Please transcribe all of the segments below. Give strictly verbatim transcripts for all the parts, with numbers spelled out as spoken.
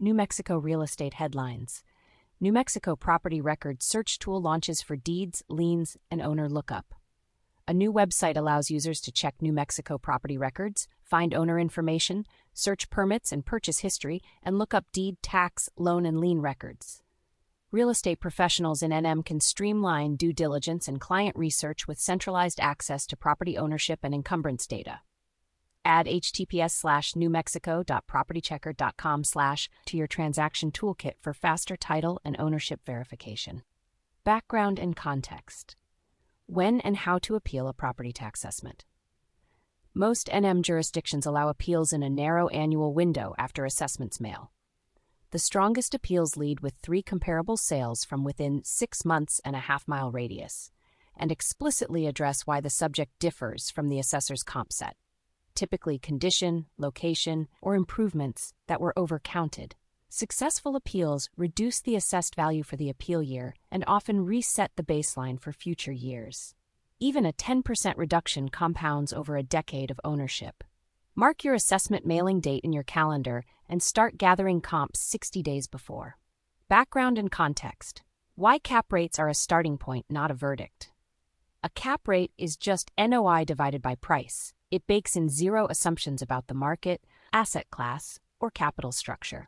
New Mexico real estate headlines. New Mexico property record search tool launches for deeds, liens, and owner lookup. A new website allows users to check New Mexico property records, find owner information, search permits and purchase history, and look up deed, tax, loan, and lien records. Real estate professionals in N M can streamline due diligence and client research with centralized access to property ownership and encumbrance data. Add https slash newmexico.propertychecker.com slash to your transaction toolkit for faster title and ownership verification. Background and context. When and how to appeal a property tax assessment. Most N M jurisdictions allow appeals in a narrow annual window after assessments mail. The strongest appeals lead with three comparable sales from within six months and a half-mile radius, and explicitly address why the subject differs from the assessor's comp set. Typically condition, location, or improvements that were overcounted. Successful appeals reduce the assessed value for the appeal year and often reset the baseline for future years. Even a ten percent reduction compounds over a decade of ownership. Mark your assessment mailing date in your calendar and start gathering comps sixty days before. Background and context. Why cap rates are a starting point, not a verdict. A cap rate is just N O I divided by price. It bakes in zero assumptions about the market, asset class, or capital structure.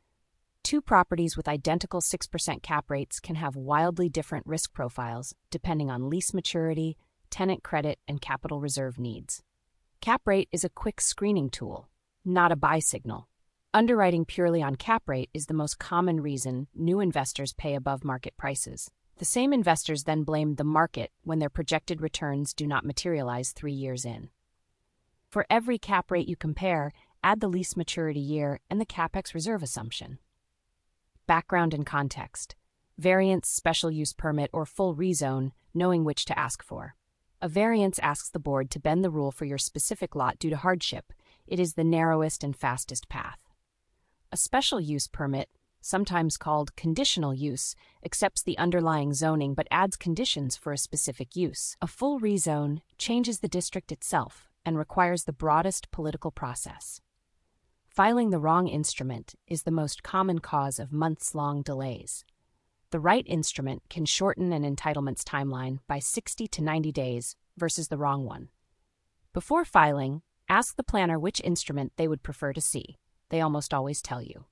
Two properties with identical six percent cap rates can have wildly different risk profiles depending on lease maturity, tenant credit, and capital reserve needs. Cap rate is a quick screening tool, not a buy signal. Underwriting purely on cap rate is the most common reason new investors pay above market prices. The same investors then blame the market when their projected returns do not materialize three years in. For every cap rate you compare, add the lease maturity year and the CapEx reserve assumption. Background and context. Variance, special use permit, or full rezone, knowing which to ask for. A variance asks the board to bend the rule for your specific lot due to hardship. It is the narrowest and fastest path. A special use permit, sometimes called conditional use, accepts the underlying zoning but adds conditions for a specific use. A full rezone changes the district itself and requires the broadest political process. Filing the wrong instrument is the most common cause of months-long delays. The right instrument can shorten an entitlements timeline by sixty to ninety days versus the wrong one. Before filing, ask the planner which instrument they would prefer to see. They almost always tell you.